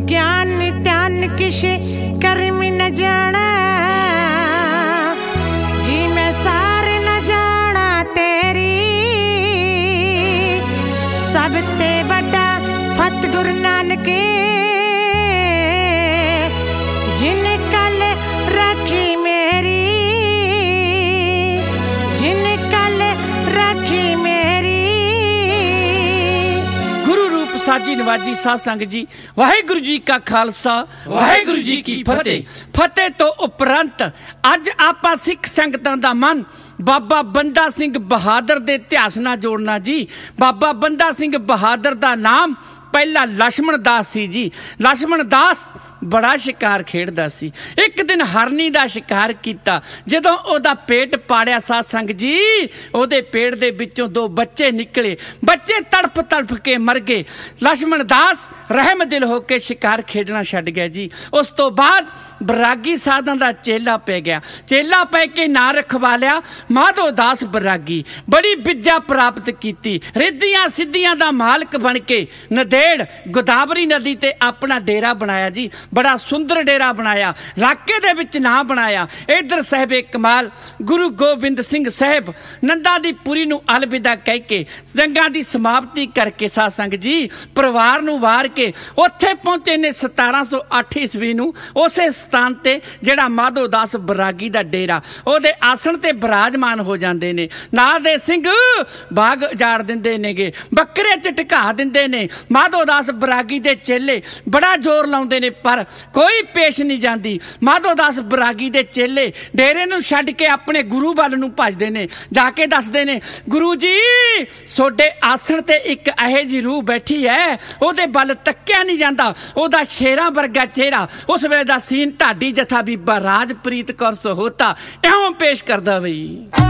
ज्ञान ध्यान किश कर्म न जाना, जी मैं सार न जाना तेरी। सब ते बड़ा सतगुरु नानक जिन कल रखी मेरी, जिन कल रखी मेरी। गुरु रूप साजी नवाजी साध संगत जी, वाहिगुरु जी का खालसा वाहिगुरु जी की फतेह। फतेह तो उपरंत अज आपां सिख संगतां दा मन बाबा बंदा सिंह बहादुर दे इतिहास नाल जोड़ना जी। बाबा बंदा सिंह बहादुर दा नाम पहला लक्ष्मण दास सी जी। लक्ष्मण दास बड़ा शिकार खेडदा सी। एक दिन हरनी दा शिकार कीता। जदों ओदा पेट पाड़िया साध संग जी, ओदे पेट दे विचों दो बच्चे निकले। बच्चे तड़फ तड़फ के मर गए। लक्ष्मण दास रहम दिल होके शिकार खेडना छड्ड गया जी। उस तो बाद बरागी साधां दा चेला पै गया। चेला पै के नां रखवा लिया माधो दास बरागी। बड़ी विद्या प्राप्त कीती। रिद्धियां सिद्धियां दा मालक बन के नदेड़ गोदावरी नदी ते अपना डेरा बनाया जी। बड़ा सुंदर डेरा बनाया, इलाके दे विच नां बनाया। इधर साहिबे कमाल गुरु गोबिंद सिंह साहिब नंदा दी पुरी नूं अलविदा कह के जंगां दी समाप्ति करके साध संगत जी परिवार नूं वार के उत्थे पहुंचे ने 1708 ईस्वी नूं। उसे स्थान ते जिहड़ा माधो दास बरागी दा डेरा, ओहदे आसन ते विराजमान हो जांदे ने। नाल दे सिंह बाग उजाड़ दिंदे नेगे, बकरे च टिका दिंदे ने। माधो दास बरागी दे चेले बड़ा जोर लाउंदे ने पर कोई पेश नहीं जाती। माधो दास बरागी दे चेले डेरे नूं छड्ड के अपने गुरु वाल नूं भजदे ने। जाके दसदे ने गुरु जी सोडे आसन ते एक इहो जी रूह बैठी है, ओहदे बल तक्किया नहीं जाता। ओहदा शेरां वर्गा चेहरा, उस वेले दा सीन ढाडी जथा बीबा राजप्रीत कौर सहोता इउं पेश करदा बई।